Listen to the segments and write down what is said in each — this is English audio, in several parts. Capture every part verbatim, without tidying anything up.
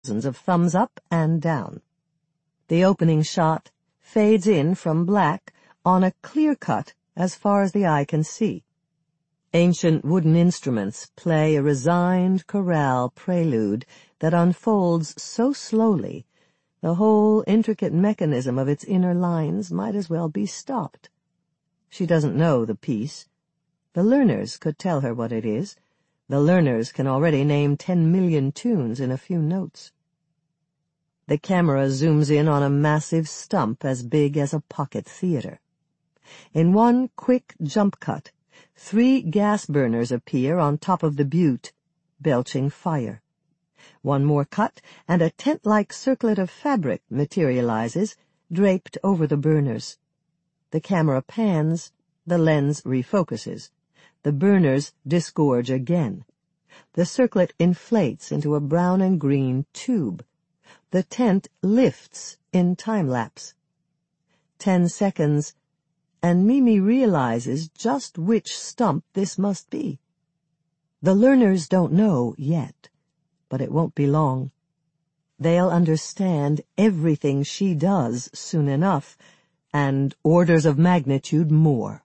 thousands of thumbs up and down. The opening shot fades in from black on a clear cut as far as the eye can see. Ancient wooden instruments play a resigned chorale prelude that unfolds so slowly the whole intricate mechanism of its inner lines might as well be stopped. She doesn't know the piece. The learners could tell her what it is. The learners can already name ten million tunes in a few notes. The camera zooms in on a massive stump as big as a pocket theater. In one quick jump cut, three gas burners appear on top of the butte, belching fire. One more cut, and a tent-like circlet of fabric materializes, draped over the burners. The camera pans, the lens refocuses. The burners disgorge again. The circlet inflates into a brown and green tube. The tent lifts in time-lapse. Ten seconds, and Mimi realizes just which stump this must be. The learners don't know yet, but it won't be long. They'll understand everything she does soon enough, and orders of magnitude more.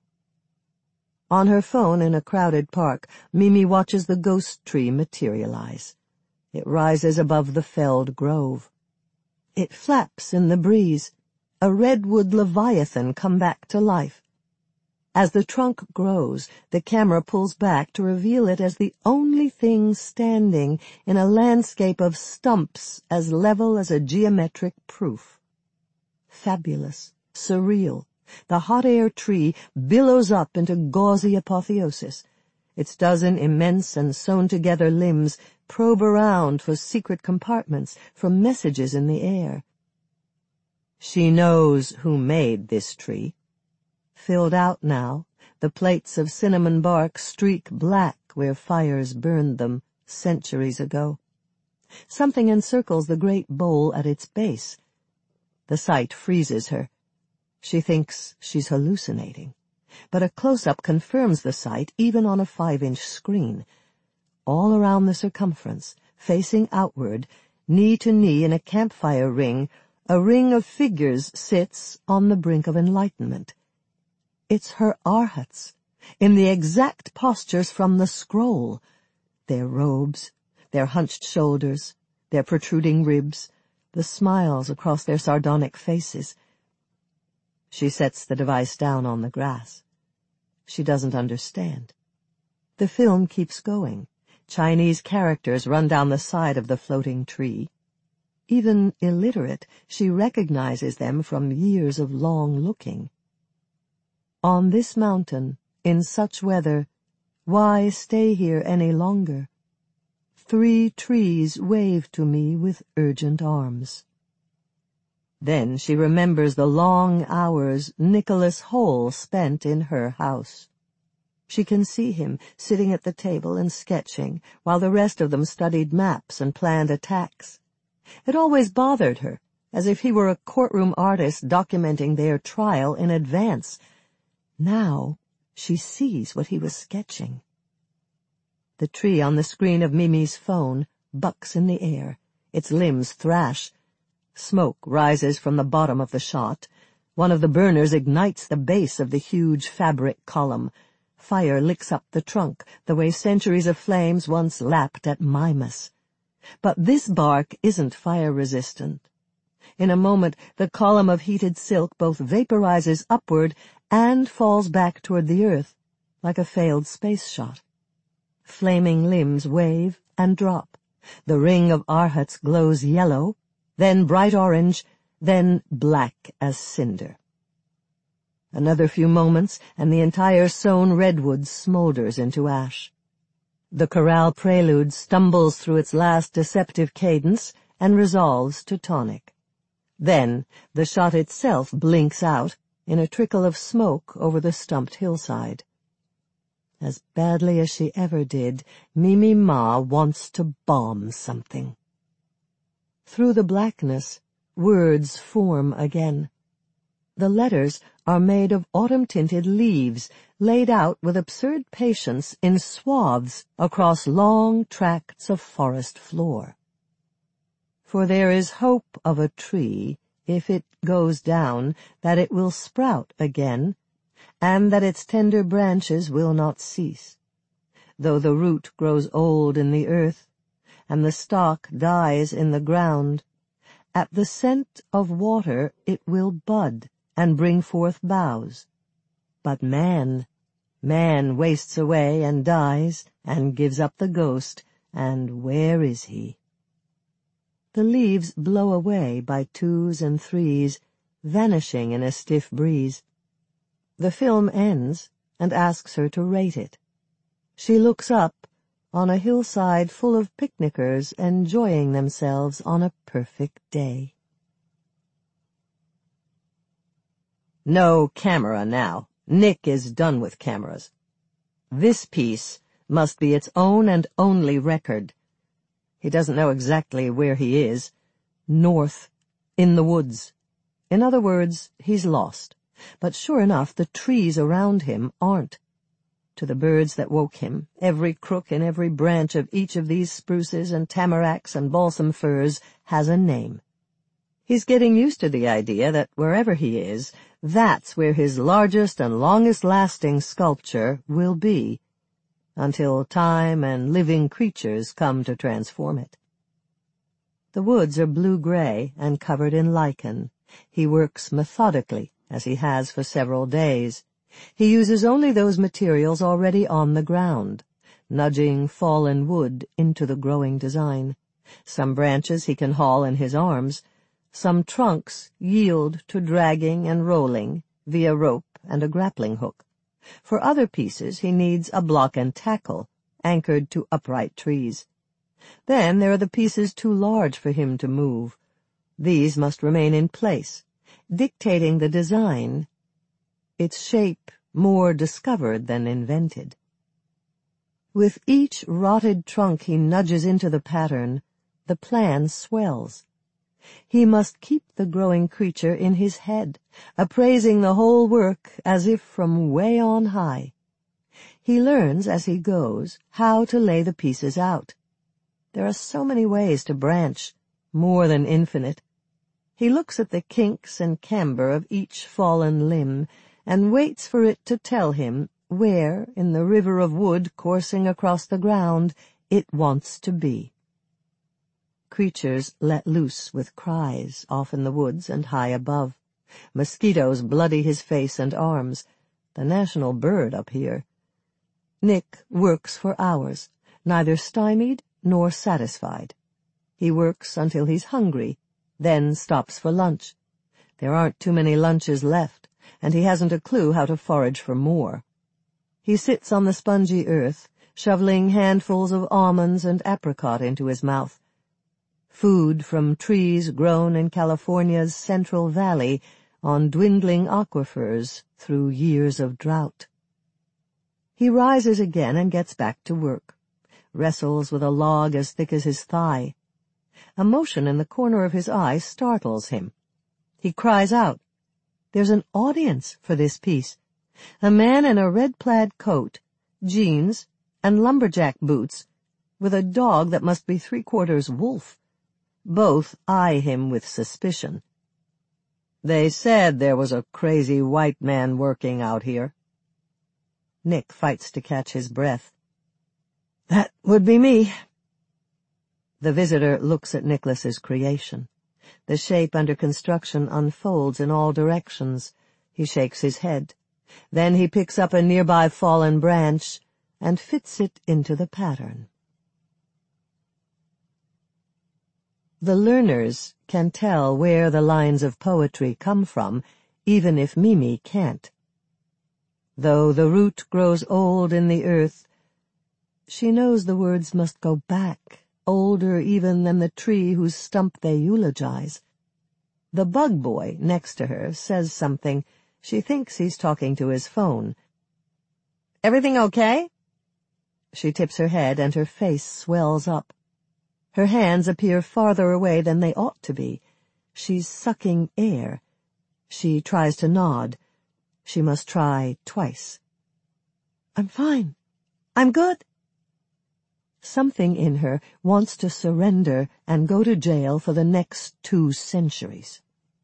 On her phone in a crowded park, Mimi watches the ghost tree materialize. It rises above the felled grove. It flaps in the breeze, a redwood leviathan come back to life. As the trunk grows, the camera pulls back to reveal it as the only thing standing in a landscape of stumps as level as a geometric proof. Fabulous, surreal, the hot air tree billows up into gauzy apotheosis. Its dozen immense and sewn-together limbs probe around for secret compartments, for messages in the air. She knows who made this tree. Filled out now, the plates of cinnamon bark streak black where fires burned them centuries ago. Something encircles the great bowl at its base. The sight freezes her. She thinks she's hallucinating, but a close-up confirms the sight even on a five-inch screen. All around the circumference, facing outward, knee to knee in a campfire ring, a ring of figures sits on the brink of enlightenment. It's her arhats, in the exact postures from the scroll. Their robes, their hunched shoulders, their protruding ribs, the smiles across their sardonic faces. She sets the device down on the grass. She doesn't understand. The film keeps going. Chinese characters run down the side of the floating tree. Even illiterate, she recognizes them from years of long looking. On this mountain, in such weather, why stay here any longer? Three trees wave to me with urgent arms. Then she remembers the long hours Nicholas Hole spent in her house. She can see him sitting at the table and sketching, while the rest of them studied maps and planned attacks. It always bothered her, as if he were a courtroom artist documenting their trial in advance. Now she sees what he was sketching. The tree on the screen of Mimi's phone bucks in the air. Its limbs thrash. Smoke rises from the bottom of the shot. One of the burners ignites the base of the huge fabric column. Fire licks up the trunk, the way centuries of flames once lapped at Mimas. But this bark isn't fire-resistant. In a moment, the column of heated silk both vaporizes upward and falls back toward the earth, like a failed space shot. Flaming limbs wave and drop. The ring of arhats glows yellow, then bright orange, then black as cinder. Another few moments, and the entire sown redwood smolders into ash. The chorale prelude stumbles through its last deceptive cadence and resolves to tonic. Then the shot itself blinks out in a trickle of smoke over the stumped hillside. As badly as she ever did, Mimi Ma wants to bomb something. Through the blackness, words form again. The letters are made of autumn-tinted leaves, laid out with absurd patience in swaths across long tracts of forest floor. For there is hope of a tree, if it goes down, that it will sprout again, and that its tender branches will not cease. Though the root grows old in the earth, and the stalk dies in the ground, at the scent of water it will bud and bring forth boughs. But man, man wastes away and dies, and gives up the ghost, and where is he? The leaves blow away by twos and threes, vanishing in a stiff breeze. The film ends, and asks her to rate it. She looks up, on a hillside full of picnickers enjoying themselves on a perfect day. No camera now. Nick is done with cameras. This piece must be its own and only record. He doesn't know exactly where he is. North, in the woods. In other words, he's lost. But sure enough, the trees around him aren't. To the birds that woke him, every crook in every branch of each of these spruces and tamaracks and balsam firs has a name. He's getting used to the idea that wherever he is, that's where his largest and longest-lasting sculpture will be, until time and living creatures come to transform it. The woods are blue-gray and covered in lichen. He works methodically, as he has for several days. He uses only those materials already on the ground, nudging fallen wood into the growing design. Some branches he can haul in his arms. Some trunks yield to dragging and rolling via rope and a grappling hook. For other pieces he needs a block and tackle, anchored to upright trees. Then there are the pieces too large for him to move. These must remain in place, dictating the design, its shape more discovered than invented. With each rotted trunk he nudges into the pattern, the plan swells. He must keep the growing creature in his head, appraising the whole work as if from way on high. He learns as he goes how to lay the pieces out. There are so many ways to branch, more than infinite. He looks at the kinks and camber of each fallen limb, and waits for it to tell him where, in the river of wood coursing across the ground, it wants to be. Creatures let loose with cries off in the woods and high above. Mosquitoes bloody his face and arms, the national bird up here. Nick works for hours, neither stymied nor satisfied. He works until he's hungry, then stops for lunch. There aren't too many lunches left, and he hasn't a clue how to forage for more. He sits on the spongy earth, shoveling handfuls of almonds and apricot into his mouth. Food from trees grown in California's Central Valley on dwindling aquifers through years of drought. He rises again and gets back to work, wrestles with a log as thick as his thigh. A motion in the corner of his eye startles him. He cries out. There's an audience for this piece. A man in a red plaid coat, jeans, and lumberjack boots, with a dog that must be three-quarters wolf. Both eye him with suspicion. They said there was a crazy white man working out here. Nick fights to catch his breath. That would be me. The visitor looks at Nicholas's creation. The shape under construction unfolds in all directions. He shakes his head. Then he picks up a nearby fallen branch and fits it into the pattern. The learners can tell where the lines of poetry come from, even if Mimi can't. Though the root grows old in the earth, she knows the words must go back, older even than the tree whose stump they eulogize. The bug boy next to her says something. She thinks he's talking to his phone. Everything okay? She tips her head and her face swells up. Her hands appear farther away than they ought to be. She's sucking air. She tries to nod. She must try twice. I'm fine. I'm good. something in her wants to surrender and go to jail for the next two centuries.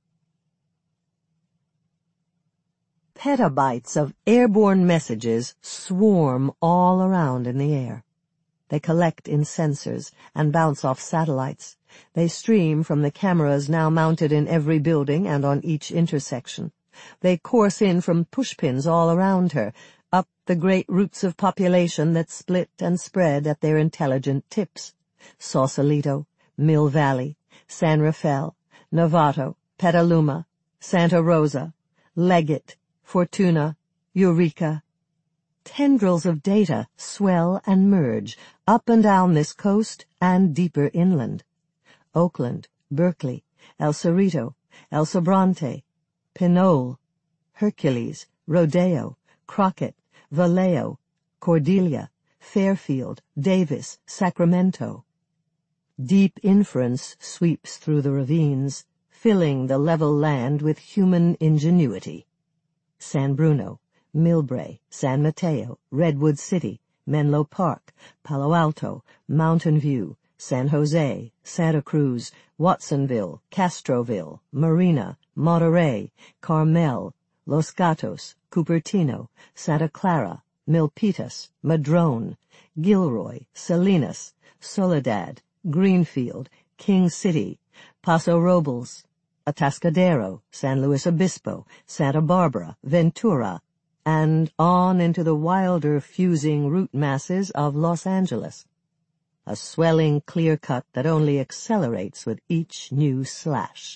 Petabytes of airborne messages swarm all around in the air. They collect in sensors and bounce off satellites. They stream from the cameras now mounted in every building and on each intersection. They course in from pushpins all around her, up the great routes of population that split and spread at their intelligent tips. Sausalito, Mill Valley, San Rafael, Novato, Petaluma, Santa Rosa, Leggett, Fortuna, Eureka. Tendrils of data swell and merge up and down this coast and deeper inland. Oakland, Berkeley, El Cerrito, El Sobrante, Pinole, Hercules, Rodeo, Crockett, Vallejo, Cordelia, Fairfield, Davis, Sacramento. Deep inference sweeps through the ravines, filling the level land with human ingenuity. San Bruno, Millbrae, San Mateo, Redwood City, Menlo Park, Palo Alto, Mountain View, San Jose, Santa Cruz, Watsonville, Castroville, Marina, Monterey, Carmel, Los Gatos, Cupertino, Santa Clara, Milpitas, Madrone, Gilroy, Salinas, Soledad, Greenfield, King City, Paso Robles, Atascadero, San Luis Obispo, Santa Barbara, Ventura, and on into the wilder fusing root masses of Los Angeles. A swelling clear cut that only accelerates with each new slash.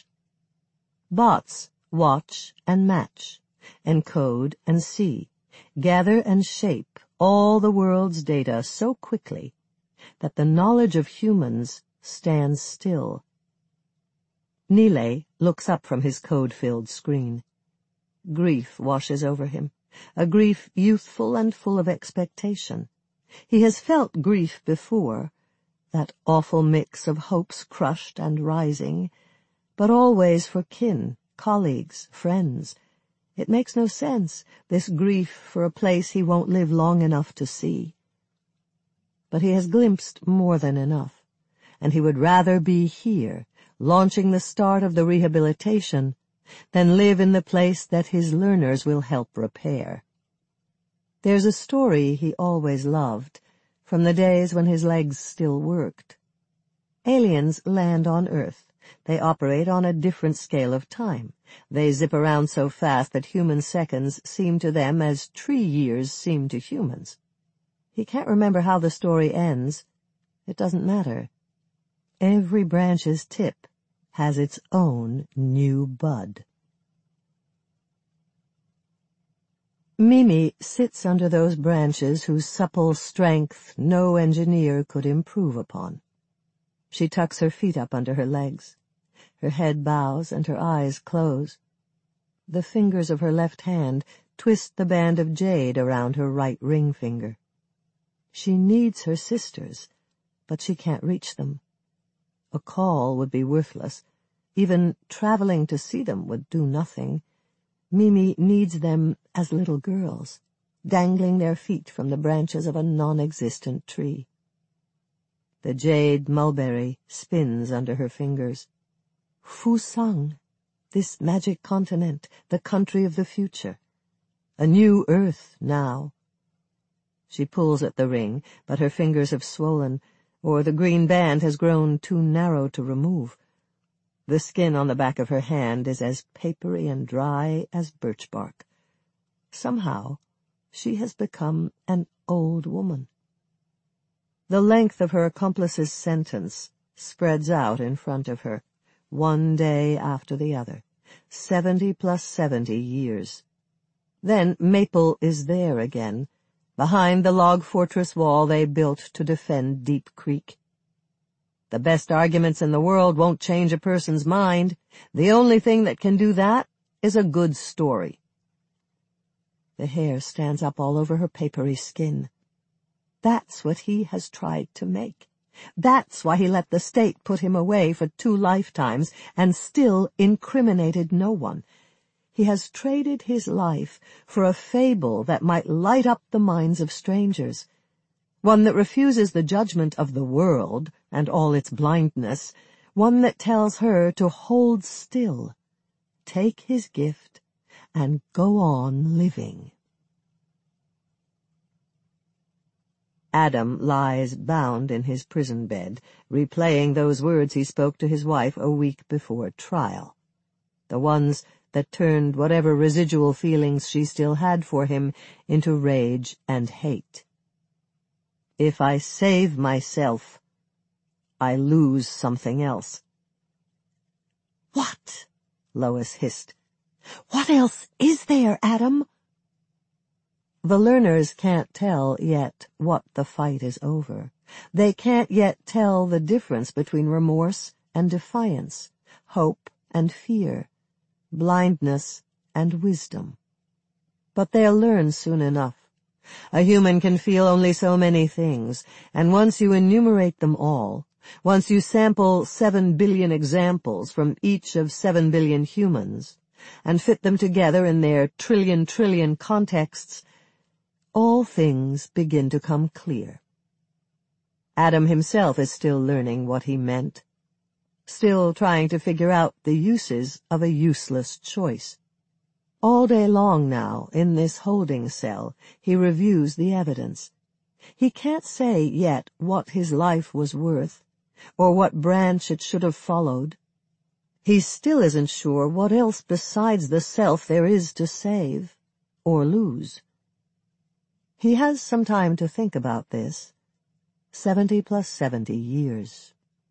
Bots watch and match, encode and see, gather and shape all the world's data so quickly that the knowledge of humans stands still. Nile looks up from his code-filled screen. Grief washes over him, a grief youthful and full of expectation. He has felt grief before, that awful mix of hopes crushed and rising, but always for kin, colleagues, friends. It makes no sense, this grief for a place he won't live long enough to see. But he has glimpsed more than enough, and he would rather be here, launching the start of the rehabilitation, than live in the place that his learners will help repair. There's a story he always loved, from the days when his legs still worked. Aliens land on Earth. They operate on a different scale of time. They zip around so fast that human seconds seem to them as tree years seem to humans. He can't remember how the story ends. It doesn't matter. Every branch's tip has its own new bud. Mimi sits under those branches whose supple strength no engineer could improve upon. She tucks her feet up under her legs. Her head bows and her eyes close. The fingers of her left hand twist the band of jade around her right ring finger. She needs her sisters, but she can't reach them. A call would be worthless. Even traveling to see them would do nothing. Mimi needs them as little girls, dangling their feet from the branches of a non-existent tree. The jade mulberry spins under her fingers. Fusang, this magic continent, the country of the future. A new earth now. She pulls at the ring, but her fingers have swollen, or the green band has grown too narrow to remove. The skin on the back of her hand is as papery and dry as birch bark. Somehow, she has become an old woman. The length of her accomplice's sentence spreads out in front of her, one day after the other, seventy plus seventy years. Then Maple is there again, behind the log fortress wall they built to defend Deep Creek. The best arguments in the world won't change a person's mind. The only thing that can do that is a good story. The hair stands up all over her papery skin. That's what he has tried to make. That's why he let the state put him away for two lifetimes and still incriminated no one. He has traded his life for a fable that might light up the minds of strangers. one that refuses the judgment of the world and all its blindness, one that tells her to hold still, take his gift, and go on living. Adam lies bound in his prison bed, replaying those words he spoke to his wife a week before trial, the ones that turned whatever residual feelings she still had for him into rage and hate. If I save myself, I lose something else. What? Lois hissed. What else is there, Adam? The learners can't tell yet what the fight is over. They can't yet tell the difference between remorse and defiance, hope and fear, blindness and wisdom. But they'll learn soon enough. A human can feel only so many things, and once you enumerate them all, once you sample seven billion examples from each of seven billion humans, and fit them together in their trillion trillion contexts, all things begin to come clear. Adam himself is still learning what he meant, still trying to figure out the uses of a useless choice. All day long now, in this holding cell, he reviews the evidence. He can't say yet what his life was worth, or what branch it should have followed. He still isn't sure what else besides the self there is to save, or lose. He has some time to think about this. Seventy plus seventy years.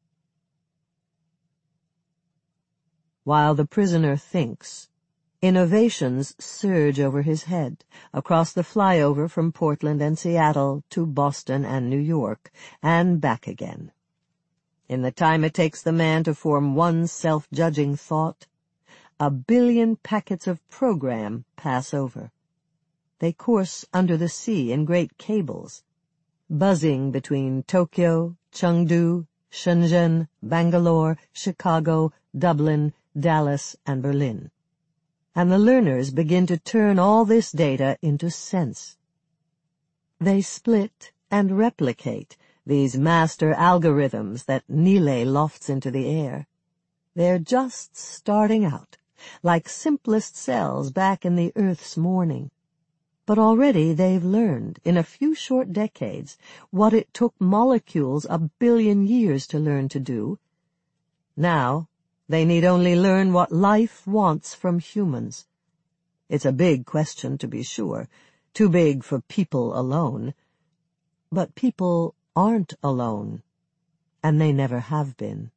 While the prisoner thinks, innovations surge over his head, across the flyover from Portland and Seattle to Boston and New York, and back again. In the time it takes the man to form one self-judging thought, a billion packets of program pass over. They course under the sea in great cables, buzzing between Tokyo, Chengdu, Shenzhen, Bangalore, Chicago, Dublin, Dallas, and Berlin. And the learners begin to turn all this data into sense. They split and replicate these master algorithms that Nile lofts into the air. They're just starting out, like simplest cells back in the Earth's morning. But already they've learned, in a few short decades, what it took molecules a billion years to learn to do. Now, they need only learn what life wants from humans. It's a big question, to be sure, too big for people alone. But people aren't alone, and they never have been.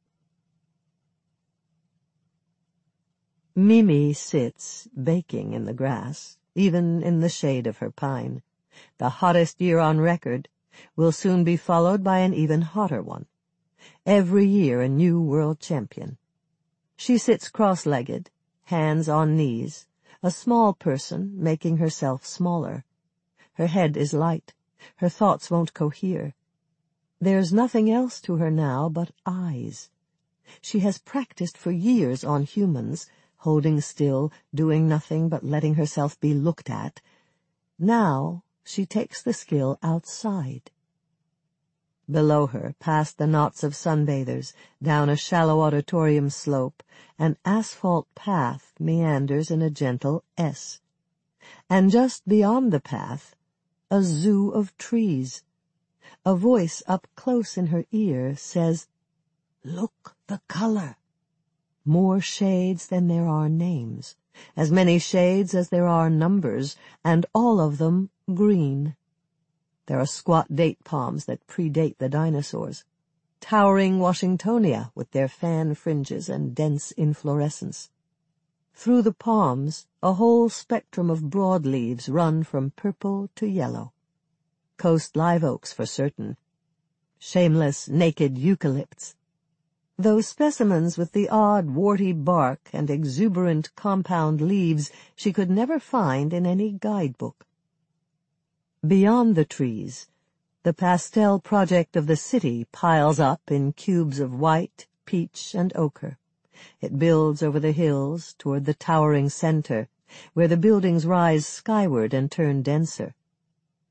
Mimi sits baking in the grass, even in the shade of her pine. The hottest year on record will soon be followed by an even hotter one. Every year a new world champion. She sits cross-legged, hands on knees, a small person making herself smaller. Her head is light. Her thoughts won't cohere. There's nothing else to her now but eyes. She has practiced for years on humans, holding still, doing nothing but letting herself be looked at. Now she takes the skill outside. Below her, past the knots of sunbathers, down a shallow auditorium slope, an asphalt path meanders in a gentle S. And just beyond the path, a zoo of trees. A voice up close in her ear says, "Look the color." More shades than there are names, as many shades as there are numbers, and all of them green. There are squat date palms that predate the dinosaurs, towering Washingtonia with their fan fringes and dense inflorescence. Through the palms, a whole spectrum of broadleaves run from purple to yellow. Coast live oaks for certain, shameless naked eucalypts. Those specimens with the odd warty bark and exuberant compound leaves she could never find in any guidebook. Beyond the trees, the pastel project of the city piles up in cubes of white, peach, and ochre. It builds over the hills toward the towering center, where the buildings rise skyward and turn denser.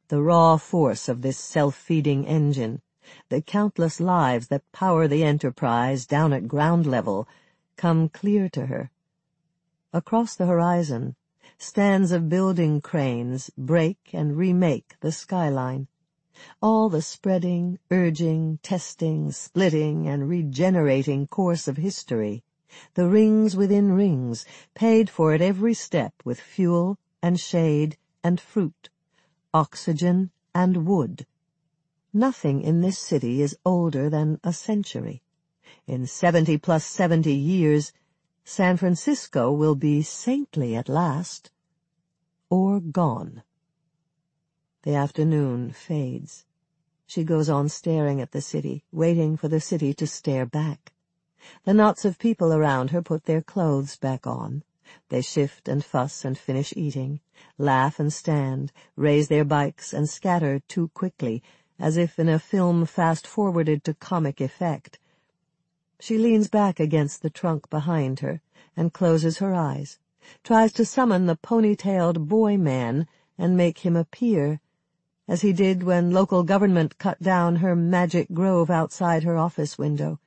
The raw force of this self-feeding engine, the countless lives that power the enterprise down at ground level, come clear to her. Across the horizon, stands of building cranes break and remake the skyline. All the spreading, urging, testing, splitting, and regenerating course of history, the rings within rings, paid for at every step with fuel and shade and fruit, oxygen and wood. Nothing in this city is older than a century. In seventy plus seventy years, San Francisco will be saintly at last, or gone. The afternoon fades. She goes on staring at the city, waiting for the city to stare back. The knots of people around her put their clothes back on. They shift and fuss and finish eating, laugh and stand, raise their bikes and scatter too quickly, as if in a film fast-forwarded to comic effect. She leans back against the trunk behind her and closes her eyes, tries to summon the pony-tailed boy-man and make him appear, as he did when local government cut down her magic grove outside her office window.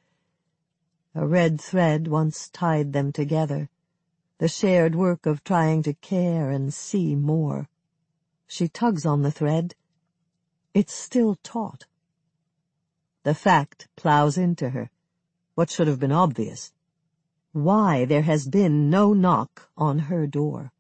A red thread once tied them together, the shared work of trying to care and see more. She tugs on the thread. It's still taut. The fact plows into her, what should have been obvious: why there has been no knock on her door.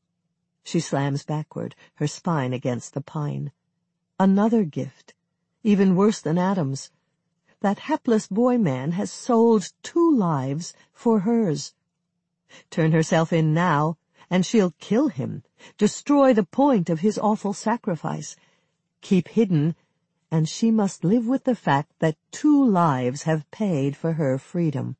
She slams backward, her spine against the pine. Another gift, even worse than Adam's. That hapless boy-man has sold two lives for hers. Turn herself in now, and she'll kill him, destroy the point of his awful sacrifice. Keep hidden, and she must live with the fact that two lives have paid for her freedom.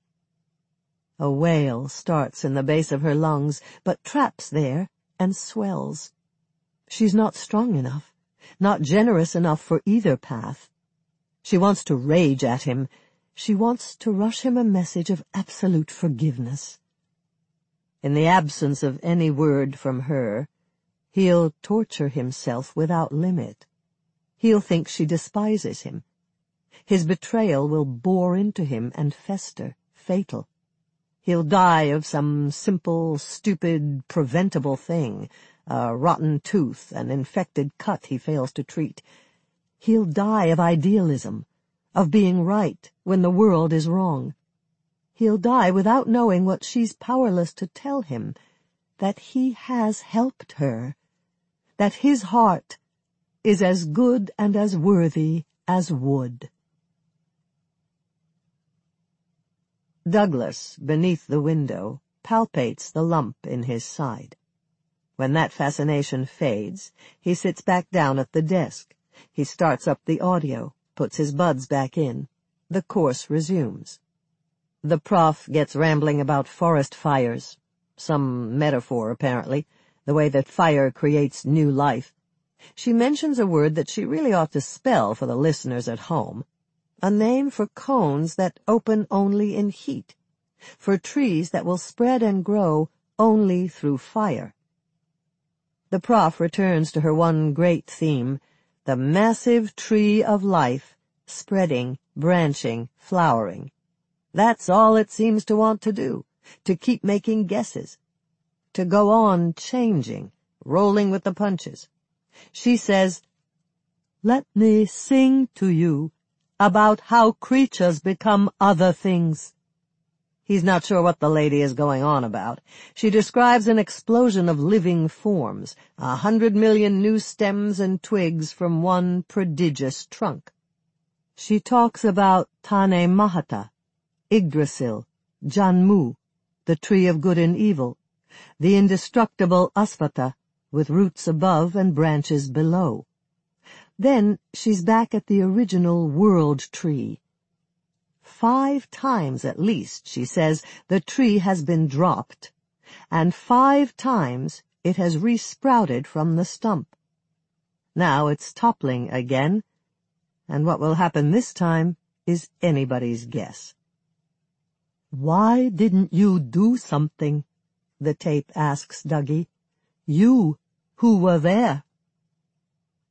A wail starts in the base of her lungs, but traps there and swells. She's not strong enough, not generous enough for either path. She wants to rage at him. She wants to rush him a message of absolute forgiveness. In the absence of any word from her, he'll torture himself without limit. He'll think she despises him. His betrayal will bore into him and fester, fatal. He'll die of some simple, stupid, preventable thing, a rotten tooth, an infected cut he fails to treat. He'll die of idealism, of being right when the world is wrong. He'll die without knowing what she's powerless to tell him, that he has helped her, that his heart is as good and as worthy as wood. Douglas, beneath the window, palpates the lump in his side. When that fascination fades, he sits back down at the desk. He starts up the audio, puts his buds back in. The course resumes. The prof gets rambling about forest fires. Some metaphor, apparently, the way that fire creates new life. She mentions a word that she really ought to spell for the listeners at home. A name for cones that open only in heat, for trees that will spread and grow only through fire. The prof returns to her one great theme, the massive tree of life, spreading, branching, flowering. That's all it seems to want to do, to keep making guesses, to go on changing, rolling with the punches. She says, "Let me sing to you about how creatures become other things." He's not sure what the lady is going on about. She describes an explosion of living forms, a hundred million new stems and twigs from one prodigious trunk. She talks about Tane Mahata, Yggdrasil, Janmu, the tree of good and evil, the indestructible Asvata, with roots above and branches below. Then she's back at the original world tree. Five times at least, she says, the tree has been dropped, and five times it has resprouted from the stump. Now it's toppling again, and what will happen this time is anybody's guess. "Why didn't you do something?" the tape asks Dougie. "You, who were there."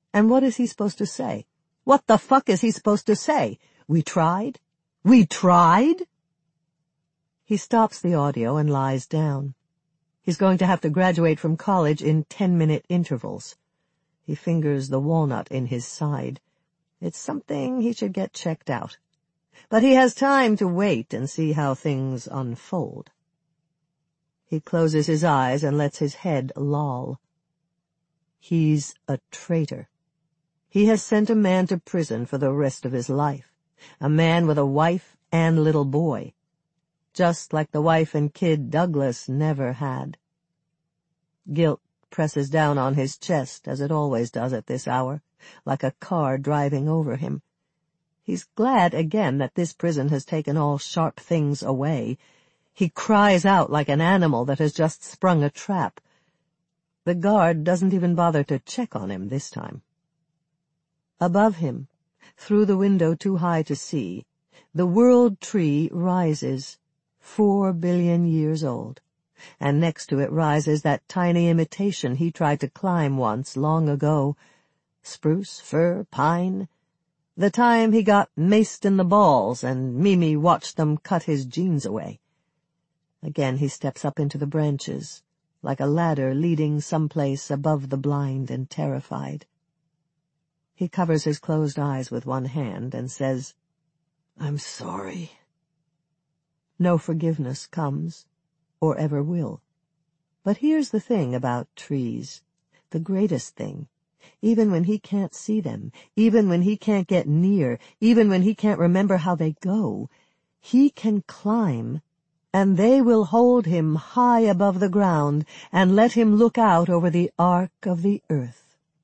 And what is he supposed to say? What the fuck is he supposed to say? We tried? We tried? He stops the audio and lies down. He's going to have to graduate from college in ten-minute intervals. He fingers the walnut in his side. It's something he should get checked out. But he has time to wait and see how things unfold. He closes his eyes and lets his head loll. He's a traitor. He has sent a man to prison for the rest of his life. A man with a wife and little boy. Just like the wife and kid Douglas never had. Guilt presses down on his chest, as it always does at this hour, like a car driving over him. He's glad again that this prison has taken all sharp things away. He cries out like an animal that has just sprung a trap. The guard doesn't even bother to check on him this time. Above him, through the window too high to see, the world tree rises, four billion years old, and next to it rises that tiny imitation he tried to climb once long ago. Spruce, fir, pine. The time he got maced in the balls and Mimi watched them cut his jeans away. Again he steps up into the branches, like a ladder leading someplace above the blind and terrified. He covers his closed eyes with one hand and says, "I'm sorry." No forgiveness comes, or ever will. But here's the thing about trees, the greatest thing. Even when he can't see them, even when he can't get near, even when he can't remember how they go, he can climb, and they will hold him high above the ground and let him look out over the arc of the earth.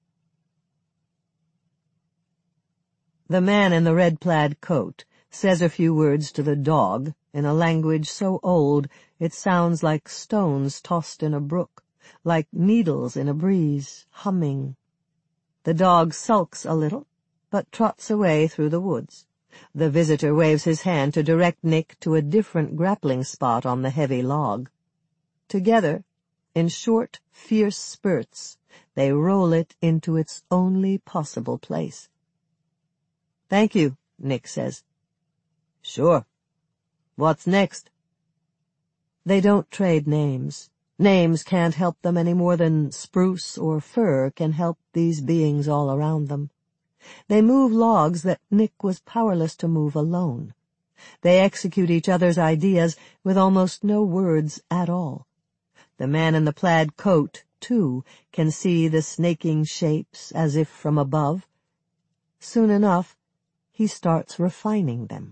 The man in the red plaid coat says a few words to the dog in a language so old it sounds like stones tossed in a brook, like needles in a breeze, humming. The dog sulks a little, but trots away through the woods. The visitor waves his hand to direct Nick to a different grappling spot on the heavy log. Together, in short, fierce spurts, they roll it into its only possible place. "Thank you," Nick says. "Sure. What's next?" They don't trade names. Names can't help them any more than spruce or fir can help these beings all around them. They move logs that Nick was powerless to move alone. They execute each other's ideas with almost no words at all. The man in the plaid coat, too, can see the snaking shapes as if from above. Soon enough, he starts refining them.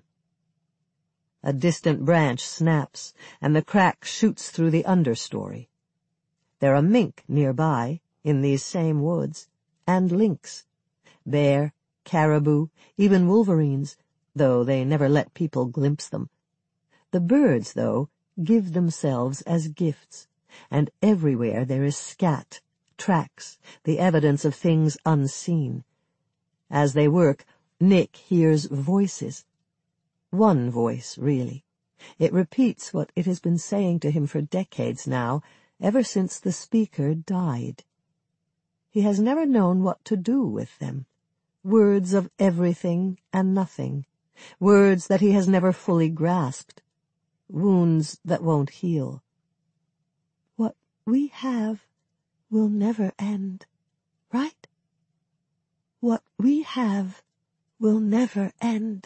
A distant branch snaps, and the crack shoots through the understory. There are mink nearby, in these same woods, and lynx, bear, caribou, even wolverines, though they never let people glimpse them. The birds, though, give themselves as gifts, and everywhere there is scat, tracks, the evidence of things unseen. As they work, Nick hears voices. One voice, really. It repeats what it has been saying to him for decades now, ever since the speaker died. He has never known what to do with them. Words of everything and nothing. Words that he has never fully grasped. Wounds that won't heal. What we have will never end, right? What we have will never end.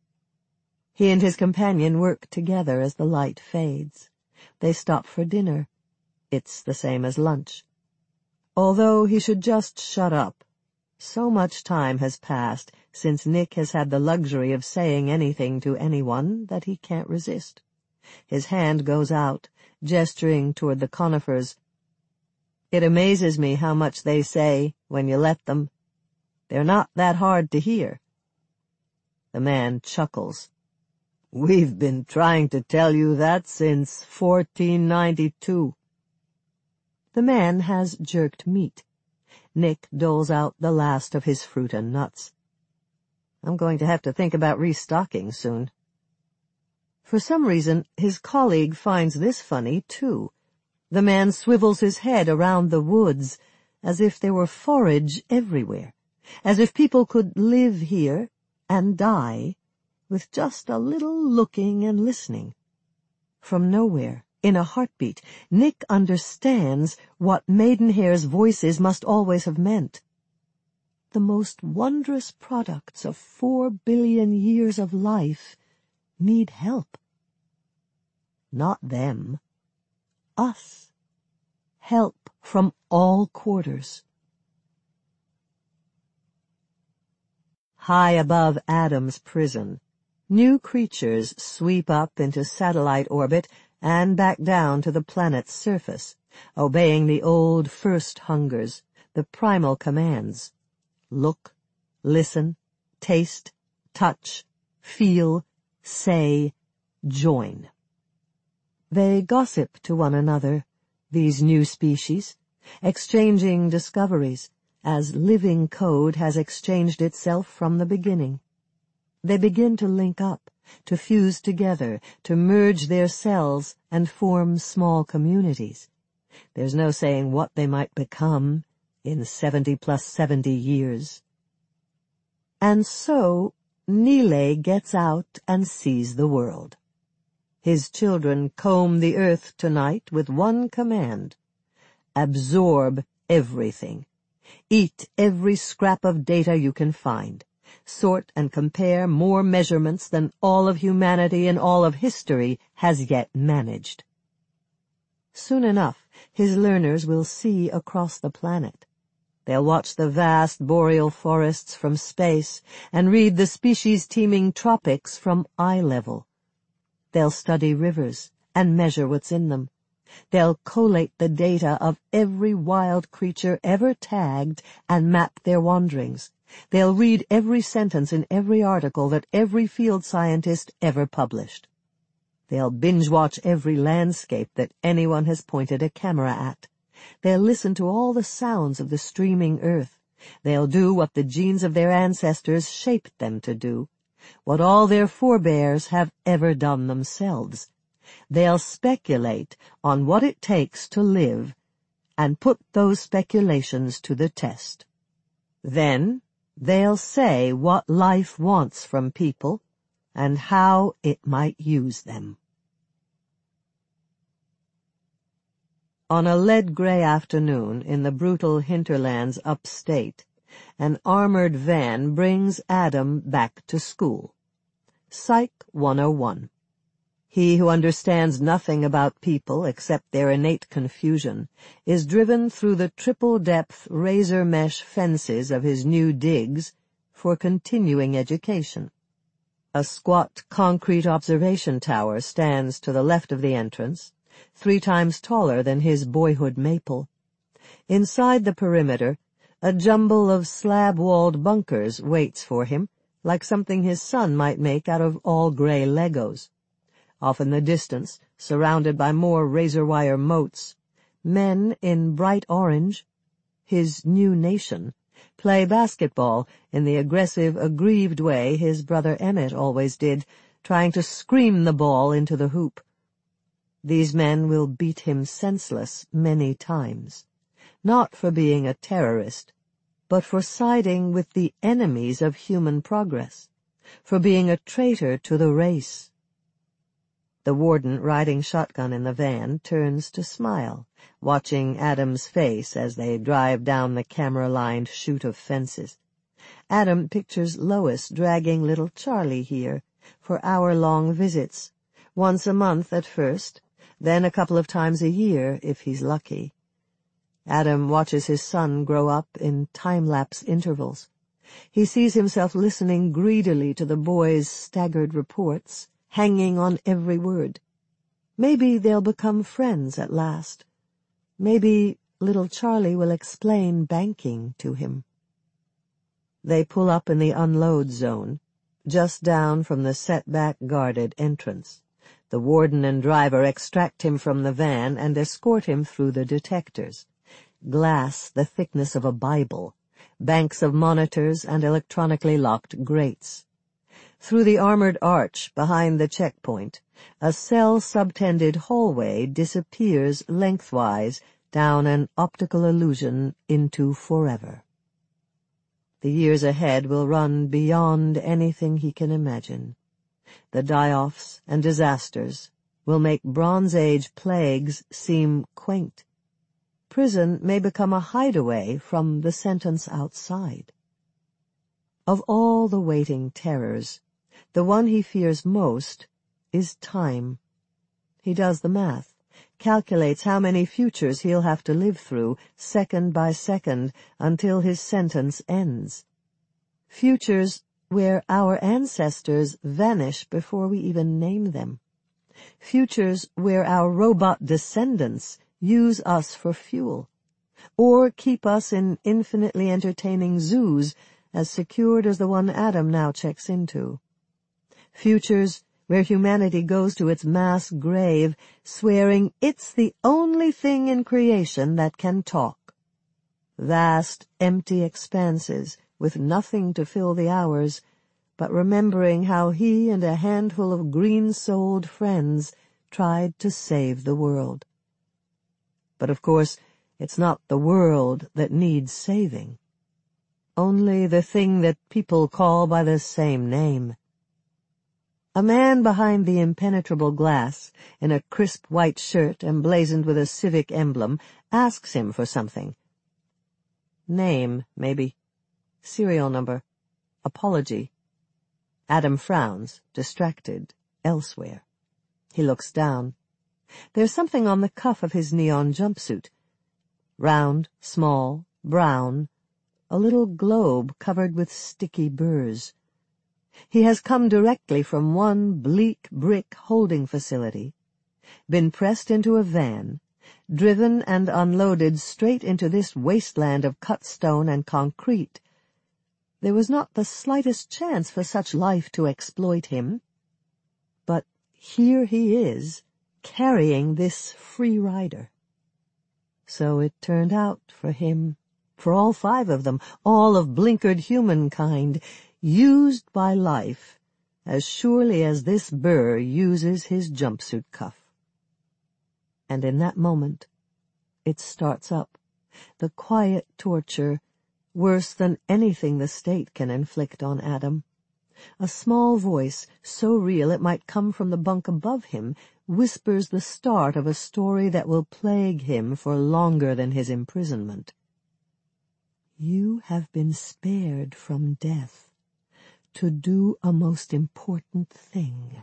He and his companion work together as the light fades. They stop for dinner. It's the same as lunch. Although he should just shut up. So much time has passed since Nick has had the luxury of saying anything to anyone that he can't resist. His hand goes out, gesturing toward the conifers. "It amazes me how much they say when you let them. They're not that hard to hear." The man chuckles. "We've been trying to tell you that since fourteen ninety-two. The man has jerked meat. Nick doles out the last of his fruit and nuts. "I'm going to have to think about restocking soon." For some reason, his colleague finds this funny, too. The man swivels his head around the woods, as if there were forage everywhere. as if people could live here and die with just a little looking and listening. From nowhere, in a heartbeat, Nick understands what Maidenhair's voices must always have meant. The most wondrous products of four billion years of life need help. Not them. Us. Help from all quarters. High above Adam's prison, new creatures sweep up into satellite orbit and back down to the planet's surface, obeying the old first hungers, the primal commands. Look, listen, taste, touch, feel, say, join. They gossip to one another, these new species, exchanging discoveries, as living code has exchanged itself from the beginning. They begin to link up, to fuse together, to merge their cells and form small communities. There's no saying what they might become in seventy plus seventy years. And so Nile gets out and sees the world. His children comb the earth tonight with one command: absorb everything. Eat every scrap of data you can find. Sort and compare more measurements than all of humanity and all of history has yet managed. Soon enough, his learners will see across the planet. They'll watch the vast boreal forests from space and read the species-teeming tropics from eye level. They'll study rivers and measure what's in them. They'll collate the data of every wild creature ever tagged and map their wanderings. They'll read every sentence in every article that every field scientist ever published. They'll binge-watch every landscape that anyone has pointed a camera at. They'll listen to all the sounds of the streaming earth. They'll do what the genes of their ancestors shaped them to do, what all their forebears have ever done themselves. They'll speculate on what it takes to live and put those speculations to the test. Then they'll say what life wants from people and how it might use them. On a lead-gray afternoon in the brutal hinterlands upstate, an armored van brings Adam back to school. Psych one oh one. He who understands nothing about people except their innate confusion is driven through the triple-depth razor-mesh fences of his new digs for continuing education. A squat concrete observation tower stands to the left of the entrance, three times taller than his boyhood maple. Inside the perimeter, a jumble of slab-walled bunkers waits for him, like something his son might make out of all-gray Legos. Off in the distance, surrounded by more razor-wire moats, men in bright orange, his new nation, play basketball in the aggressive, aggrieved way his brother Emmett always did, trying to scream the ball into the hoop. These men will beat him senseless many times, not for being a terrorist, but for siding with the enemies of human progress, for being a traitor to the race. The warden riding shotgun in the van turns to smile, watching Adam's face as they drive down the camera-lined chute of fences. Adam pictures Lois dragging little Charlie here for hour-long visits, once a month at first, then a couple of times a year if he's lucky. Adam watches his son grow up in time-lapse intervals. He sees himself listening greedily to the boy's staggered reports, hanging on every word. Maybe they'll become friends at last. Maybe little Charlie will explain banking to him. They pull up in the unload zone, just down from the set-back guarded entrance. The warden and driver extract him from the van and escort him through the detectors. Glass the thickness of a Bible, banks of monitors and electronically locked grates. Through the armored arch behind the checkpoint, a cell-subtended hallway disappears lengthwise down an optical illusion into forever. The years ahead will run beyond anything he can imagine. The die-offs and disasters will make Bronze Age plagues seem quaint. Prison may become a hideaway from the sentence outside. Of all the waiting terrors, the one he fears most is time. He does the math, calculates how many futures he'll have to live through, second by second, until his sentence ends. Futures where our ancestors vanish before we even name them. Futures where our robot descendants use us for fuel, or keep us in infinitely entertaining zoos as secured as the one Adam now checks into. Futures where humanity goes to its mass grave, swearing it's the only thing in creation that can talk. Vast, empty expanses with nothing to fill the hours, but remembering how he and a handful of green-souled friends tried to save the world. But of course, it's not the world that needs saving. Only the thing that people call by the same name. A man behind the impenetrable glass, in a crisp white shirt emblazoned with a civic emblem, asks him for something. Name, maybe. Serial number. Apology. Adam frowns, distracted, elsewhere. He looks down. There's something on the cuff of his neon jumpsuit. Round, small, brown, a little globe covered with sticky burrs. He has come directly from one bleak brick holding facility, been pressed into a van, driven and unloaded straight into this wasteland of cut stone and concrete. There was not the slightest chance for such life to exploit him. But here he is, carrying this free rider. So it turned out for him, for all five of them, all of blinkered humankind, used by life as surely as this burr uses his jumpsuit cuff. And in that moment, it starts up, the quiet torture, worse than anything the state can inflict on Adam. A small voice, so real it might come from the bunk above him, whispers the start of a story that will plague him for longer than his imprisonment. You have been spared from death to do a most important thing.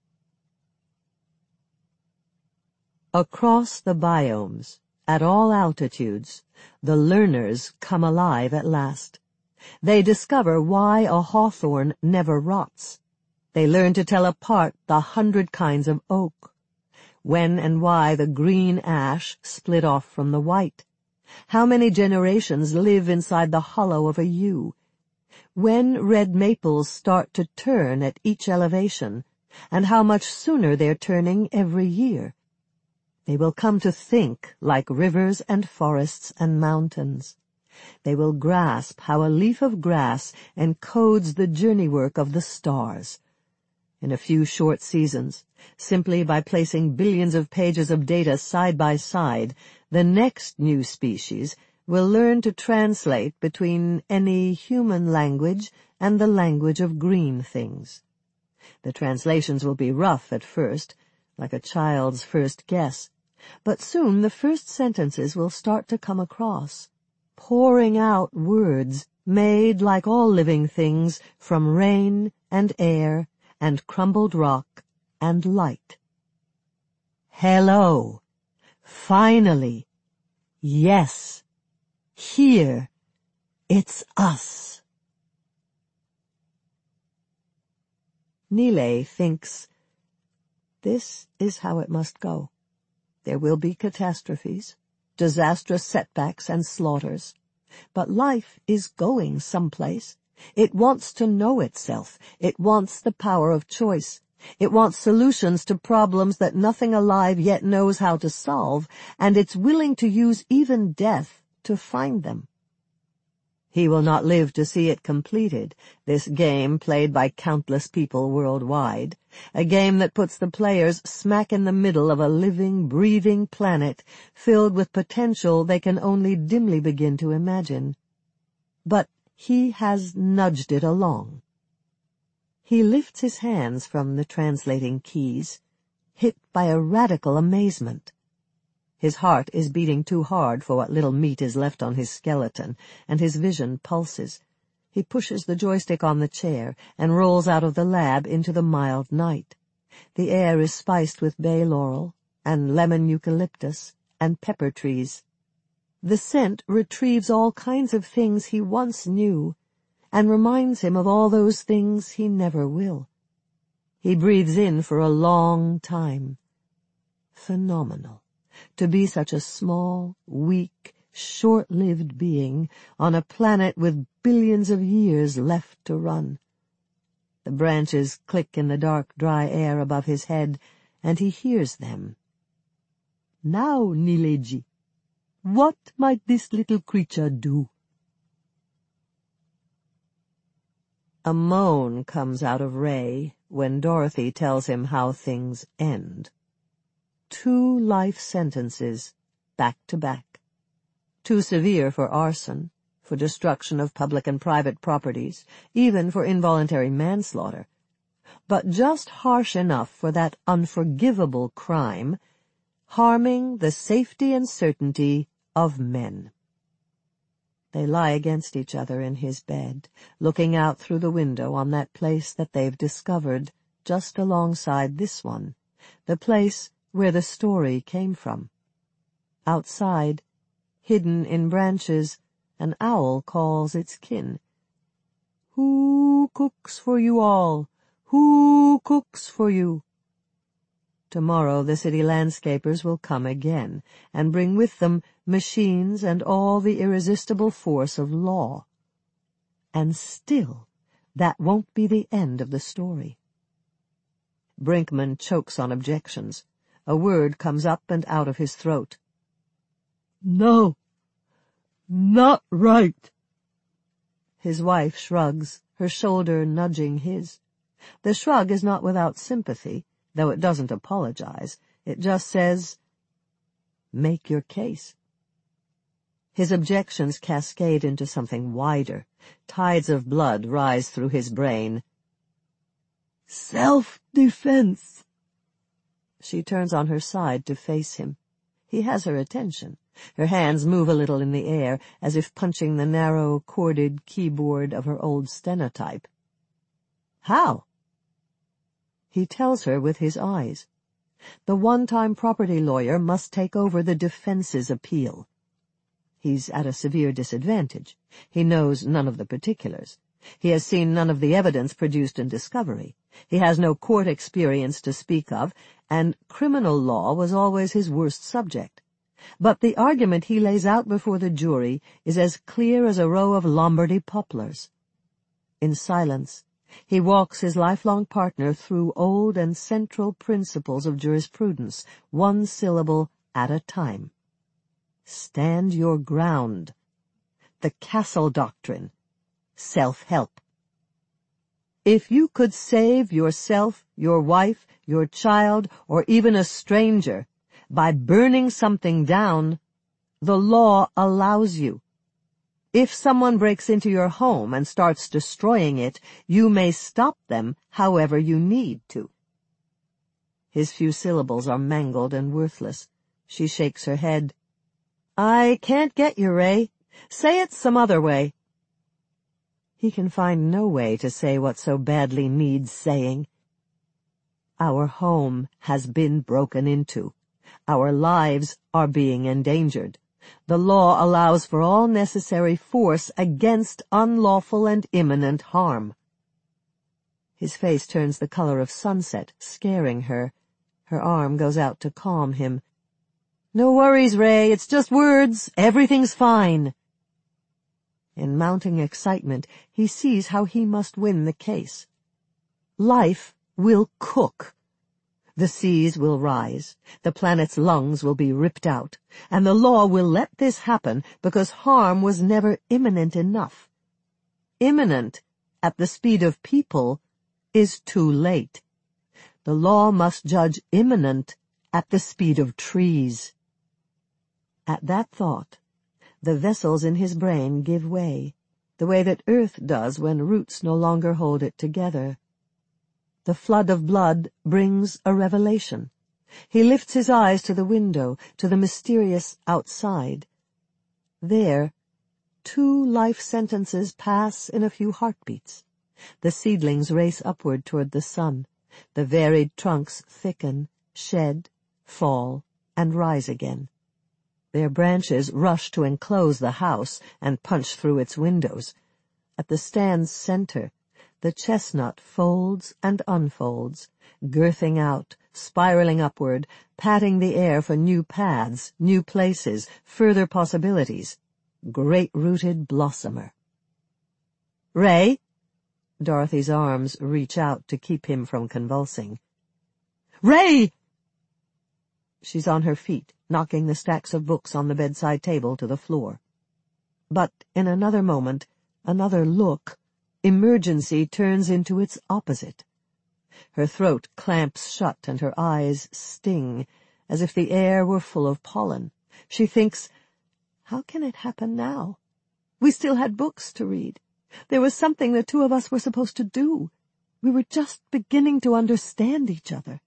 Across the biomes, at all altitudes, the learners come alive at last. They discover why a hawthorn never rots. They learn to tell apart the hundred kinds of oak, when and why the green ash split off from the white, how many generations live inside the hollow of a yew, when red maples start to turn at each elevation, and how much sooner they're turning every year. They will come to think like rivers and forests and mountains. They will grasp how a leaf of grass encodes the journey work of the stars. In a few short seasons, simply by placing billions of pages of data side by side, the next new species will learn to translate between any human language and the language of green things. The translations will be rough at first, like a child's first guess, but soon the first sentences will start to come across, pouring out words made, like all living things, from rain and air and crumbled rock and light. Hello. Finally. Yes. Here. It's us. Nile thinks, this is how it must go. There will be catastrophes, disastrous setbacks and slaughters. But life is going someplace. It wants to know itself. It wants the power of choice. It wants solutions to problems that nothing alive yet knows how to solve, and it's willing to use even death to find them. He will not live to see it completed, this game played by countless people worldwide, a game that puts the players smack in the middle of a living, breathing planet filled with potential they can only dimly begin to imagine. But he has nudged it along. He lifts his hands from the translating keys, hit by a radical amazement. His heart is beating too hard for what little meat is left on his skeleton, and his vision pulses. He pushes the joystick on the chair and rolls out of the lab into the mild night. The air is spiced with bay laurel and lemon eucalyptus and pepper trees. The scent retrieves all kinds of things he once knew and reminds him of all those things he never will. He breathes in for a long time. Phenomenal. To be such a small, weak, short-lived being on a planet with billions of years left to run. The branches click in the dark, dry air above his head, and he hears them. Now, Nileji, what might this little creature do? A moan comes out of Ray when Dorothy tells him how things end. Two life sentences, back to back. Too severe for arson, for destruction of public and private properties, even for involuntary manslaughter, but just harsh enough for that unforgivable crime, harming the safety and certainty of men. They lie against each other in his bed, looking out through the window on that place that they've discovered just alongside this one, the place where the story came from. Outside, hidden in branches, an owl calls its kin. Who cooks for you all? Who cooks for you? Tomorrow the city landscapers will come again, and bring with them machines and all the irresistible force of law. And still, that won't be the end of the story. Brinkman chokes on objections. A word comes up and out of his throat. No, not right. His wife shrugs, her shoulder nudging his. The shrug is not without sympathy, though it doesn't apologize. It just says, make your case. His objections cascade into something wider. Tides of blood rise through his brain. Self-defense. She turns on her side to face him. He has her attention. Her hands move a little in the air, as if punching the narrow, corded keyboard of her old stenotype. How? He tells her with his eyes. The one-time property lawyer must take over the defense's appeal. He's at a severe disadvantage. He knows none of the particulars. He has seen none of the evidence produced in discovery. He has no court experience to speak of, and criminal law was always his worst subject. But the argument he lays out before the jury is as clear as a row of Lombardy poplars. In silence, he walks his lifelong partner through old and central principles of jurisprudence, one syllable at a time. Stand your ground. The Castle Doctrine. Self-help. If you could save yourself, your wife, your child, or even a stranger by burning something down, the law allows you. If someone breaks into your home and starts destroying it, you may stop them however you need to. His few syllables are mangled and worthless. She shakes her head. I can't get you, Ray. Say it some other way. He can find no way to say what so badly needs saying. Our home has been broken into. Our lives are being endangered. The law allows for all necessary force against unlawful and imminent harm. His face turns the color of sunset, scaring her. Her arm goes out to calm him. No worries, Ray. It's just words. Everything's fine. In mounting excitement, he sees how he must win the case. Life will cook. The seas will rise, the planet's lungs will be ripped out, and the law will let this happen because harm was never imminent enough. Imminent, at the speed of people, is too late. The law must judge imminent at the speed of trees. At that thought, the vessels in his brain give way. the way that earth does when roots no longer hold it together. The flood of blood brings a revelation. He lifts his eyes to the window, to the mysterious outside. There, two life sentences pass in a few heartbeats. The seedlings race upward toward the sun. The varied trunks thicken, shed, fall, and rise again. Their branches rush to enclose the house and punch through its windows. At the stand's center, the chestnut folds and unfolds, girthing out, spiraling upward, patting the air for new paths, new places, further possibilities. Great-rooted blossomer. "Ray!" Dorothy's arms reach out to keep him from convulsing. "Ray!" She's on her feet, knocking the stacks of books on the bedside table to the floor. But in another moment, another look, emergency turns into its opposite. Her throat clamps shut and her eyes sting, as if the air were full of pollen. She thinks, how can it happen now? We still had books to read. There was something the two of us were supposed to do. We were just beginning to understand each other.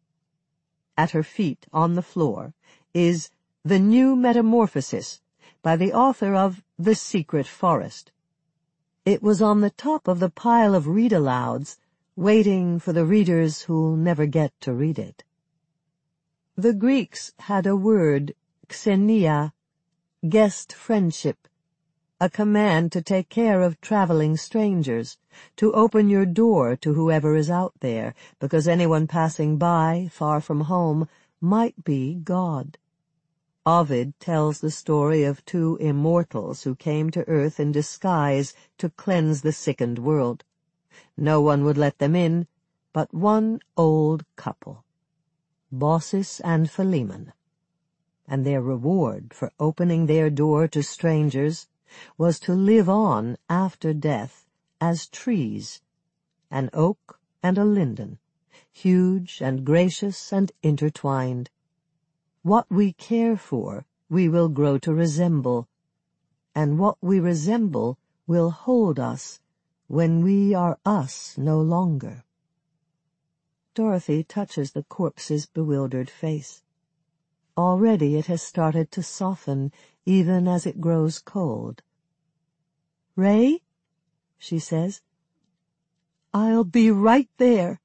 At her feet, on the floor, is The New Metamorphosis by the author of The Secret Forest. It was on the top of the pile of read-alouds, waiting for the readers who'll never get to read it. The Greeks had a word, xenia, guest friendship, a command to take care of traveling strangers, to open your door to whoever is out there, because anyone passing by, far from home, might be God. Ovid tells the story of two immortals who came to earth in disguise to cleanse the sickened world. No one would let them in but one old couple, Baucis and Philemon. And their reward for opening their door to strangers was to live on after death as trees, an oak and a linden, huge and gracious and intertwined. What we care for we will grow to resemble, and what we resemble will hold us when we are us no longer. Dorothy touches the corpse's bewildered face. Already it has started to soften, even as it grows cold. "Ray," she says, "I'll be right there."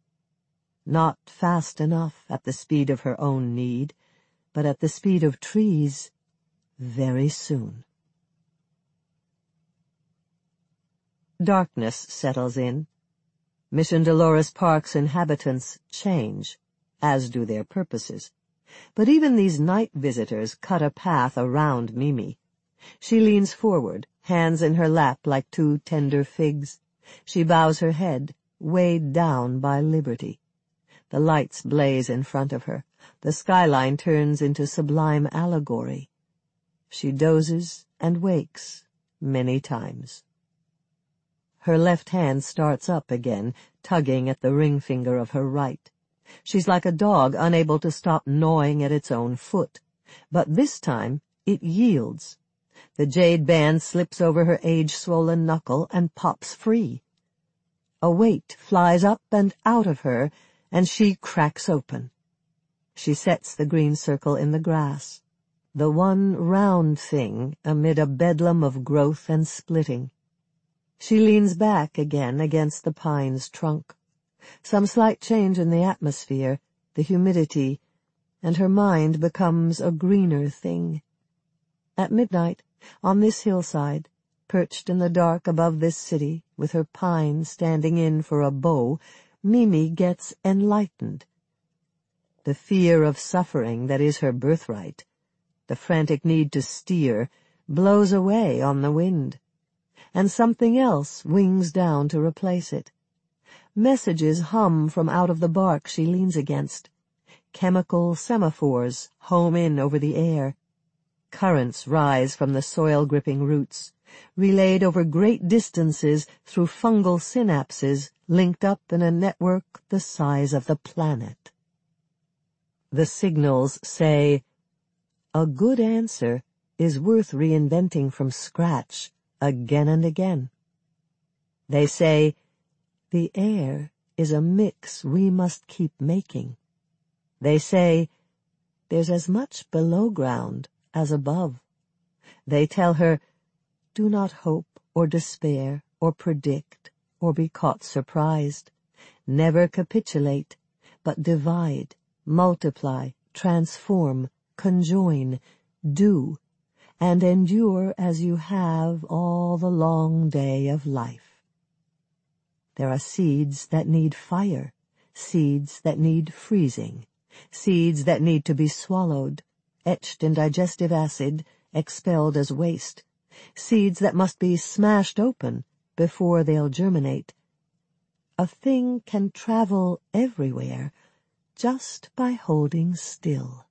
Not fast enough at the speed of her own need, but at the speed of trees, very soon. Darkness settles in. Mission Dolores Park's inhabitants change, as do their purposes. But even these night visitors cut a path around Mimi. She leans forward, hands in her lap like two tender figs. She bows her head, weighed down by liberty. The lights blaze in front of her. The skyline turns into sublime allegory. She dozes and wakes many times. Her left hand starts up again, tugging at the ring finger of her right. She's like a dog unable to stop gnawing at its own foot. But this time it yields. The jade band slips over her age-swollen knuckle and pops free. A weight flies up and out of her, and she cracks open. She sets the green circle in the grass, the one round thing amid a bedlam of growth and splitting. She leans back again against the pine's trunk. Some slight change in the atmosphere, the humidity, and her mind becomes a greener thing. At midnight, on this hillside, perched in the dark above this city, with her pine standing in for a bow, Mimi gets enlightened. The fear of suffering that is her birthright, the frantic need to steer, blows away on the wind, and something else wings down to replace it. Messages hum from out of the bark she leans against. Chemical semaphores home in over the air. Currents rise from the soil-gripping roots, relayed over great distances through fungal synapses linked up in a network the size of the planet. The signals say, "A good answer is worth reinventing from scratch again and again. They say, "The air is a mix we must keep making." They say, "There's as much below ground as above." They tell her, "Do not hope or despair or predict or be caught surprised. Never capitulate, but divide, multiply, transform, conjoin, do, and endure as you have all the long day of life." There are seeds that need fire, seeds that need freezing, seeds that need to be swallowed, etched in digestive acid, expelled as waste, seeds that must be smashed open before they'll germinate. A thing can travel everywhere just by holding still.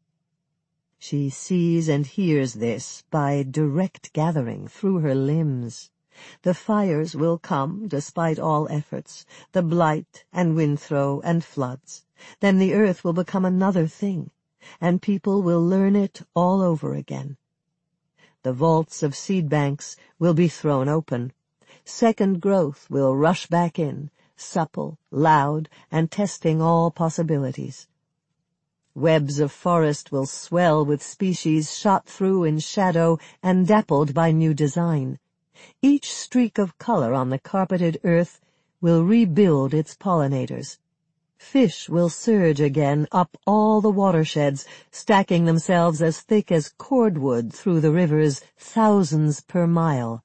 She sees and hears this by direct gathering through her limbs. The fires will come despite all efforts, the blight and windthrow and floods. Then the earth will become another thing, and people will learn it all over again. The vaults of seed banks will be thrown open. Second growth will rush back in, supple, loud, and testing all possibilities. Webs of forest will swell with species shot through in shadow and dappled by new design. Each streak of color on the carpeted earth will rebuild its pollinators. Fish will surge again up all the watersheds, stacking themselves as thick as cordwood through the rivers, thousands per mile.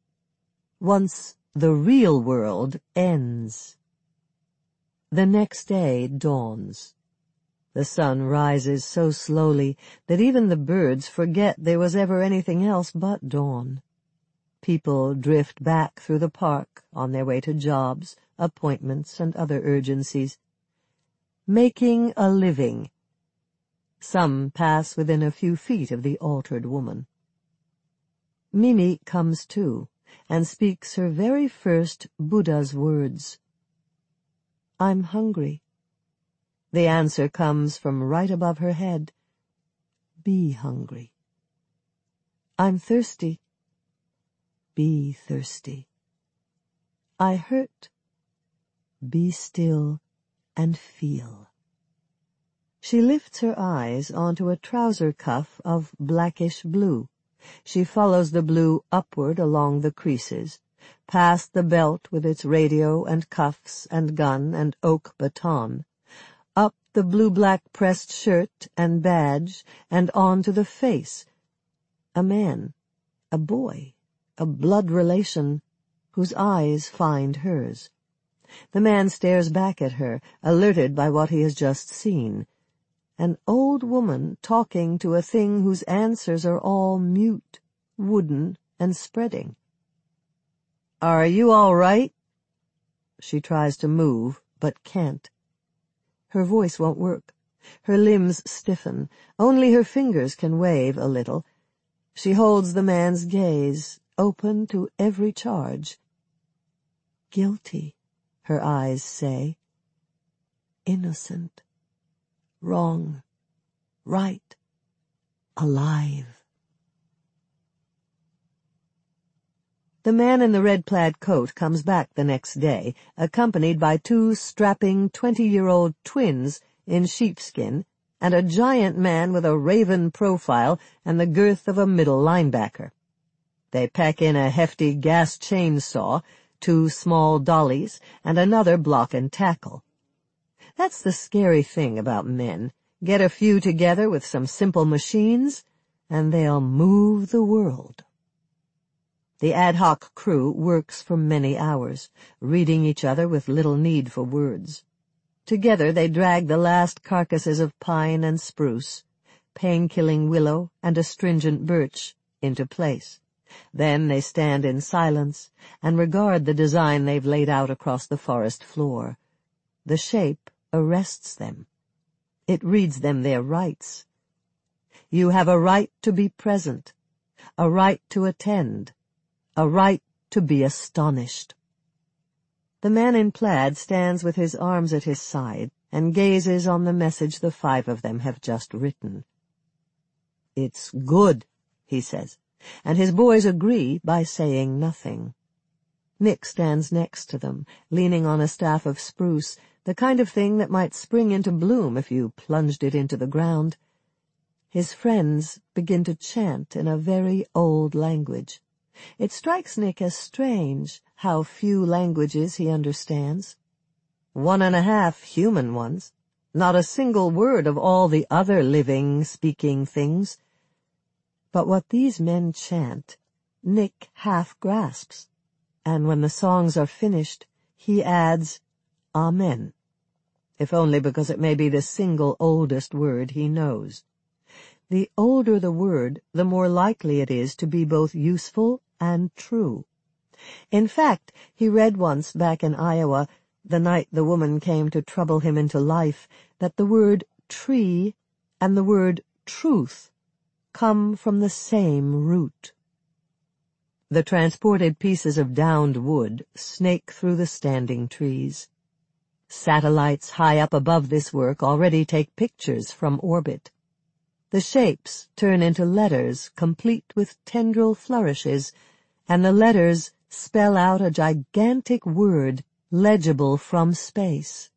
Once the real world ends. The next day dawns. The sun rises so slowly that even the birds forget there was ever anything else but dawn. People drift back through the park on their way to jobs, appointments, and other urgencies. Making a living. Some pass within a few feet of the altered woman. Mimi comes too, and speaks her very first Buddha's words. "I'm hungry." The answer comes from right above her head. "Be hungry." "I'm thirsty." Be thirsty. "I hurt." Be still and feel. She lifts her eyes onto a trouser cuff of blackish blue. She follows the blue upward along the creases, past the belt with its radio and cuffs and gun and oak baton, up the blue-black pressed shirt and badge, and on to the face. A man, a boy, a blood relation, whose eyes find hers. The man stares back at her, alerted by what he has just seen. An old woman talking to a thing whose answers are all mute, wooden, and spreading. "Are you all right?" She tries to move, but can't. Her voice won't work. Her limbs stiffen. Only her fingers can wave a little. She holds the man's gaze, open to every charge. "Guilty," her eyes say. "Innocent. Wrong. Right. Alive." The man in the red plaid coat comes back the next day, accompanied by two strapping twenty-year-old twins in sheepskin and a giant man with a raven profile and the girth of a middle linebacker. They pack in a hefty gas chainsaw, two small dollies, and another block and tackle. That's the scary thing about men. Get a few together with some simple machines, and they'll move the world. The ad hoc crew works for many hours, reading each other with little need for words. Together they drag the last carcasses of pine and spruce, pain-killing willow and astringent birch, into place. Then they stand in silence and regard the design they've laid out across the forest floor. The shape arrests them. It reads them their rights. You have a right to be present, a right to attend, a right to be astonished. The man in plaid stands with his arms at his side and gazes on the message the five of them have just written. "It's good," he says. and his boys agree by saying nothing. Nick stands next to them, leaning on a staff of spruce, the kind of thing that might spring into bloom if you plunged it into the ground. His friends begin to chant in a very old language. It strikes Nick as strange how few languages he understands. One and a half human ones, not a single word of all the other living, speaking things. But what these men chant, Nick half grasps, and when the songs are finished, he adds, Amen, if only because it may be the single oldest word he knows. The older the word, the more likely it is to be both useful and true. In fact, he read once back in Iowa, the night the woman came to trouble him into life, that the word tree and the word truth come from the same root. The transported pieces of downed wood snake through the standing trees. Satellites high up above this work already take pictures from orbit. The shapes turn into letters complete with tendril flourishes, and the letters spell out a gigantic word legible from space.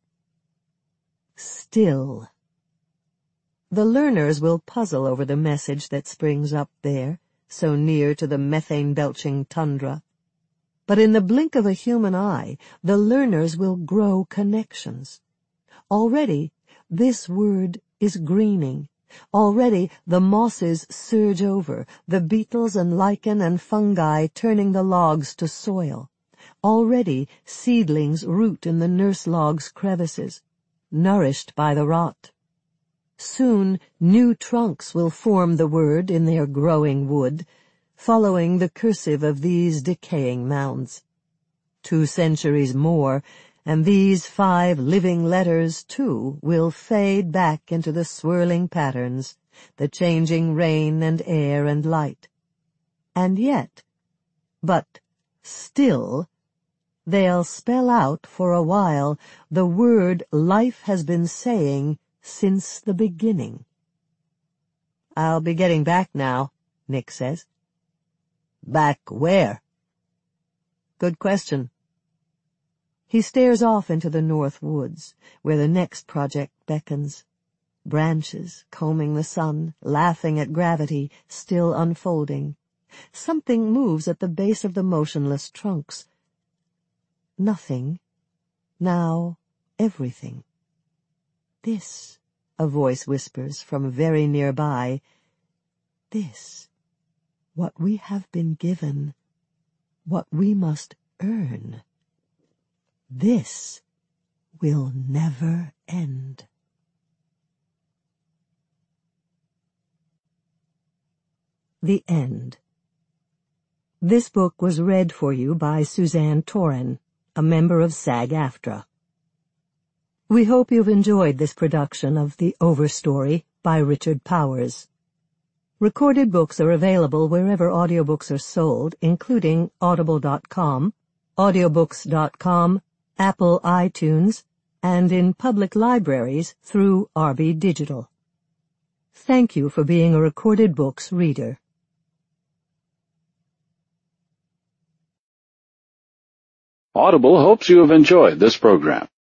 Still. The learners will puzzle over the message that springs up there, so near to the methane-belching tundra. But in the blink of a human eye, the learners will grow connections. Already, this word is greening. Already, the mosses surge over, the beetles and lichen and fungi turning the logs to soil. Already, seedlings root in the nurse log's crevices, nourished by the rot. Soon, new trunks will form the word in their growing wood, following the cursive of these decaying mounds. Two centuries more, and these five living letters, too, will fade back into the swirling patterns, the changing rain and air and light. And yet, but still, they'll spell out for a while the word life has been saying since the beginning. I'll be getting back now, Nick says. Back where? Good question. He stares off into the north woods, where the next project beckons. Branches combing the sun, laughing at gravity, still unfolding. Something moves at the base of the motionless trunks. Nothing. Now everything. This, a voice whispers from very nearby. This, what we have been given, what we must earn. This will never end. The End. This book was read for you by Suzanne Toren, a member of SAG-AFTRA. We hope you've enjoyed this production of The Overstory by Richard Powers. Recorded books are available wherever audiobooks are sold, including audible dot com, audiobooks dot com, Apple iTunes, and in public libraries through R B Digital. Thank you for being a Recorded Books reader. Audible hopes you have enjoyed this program.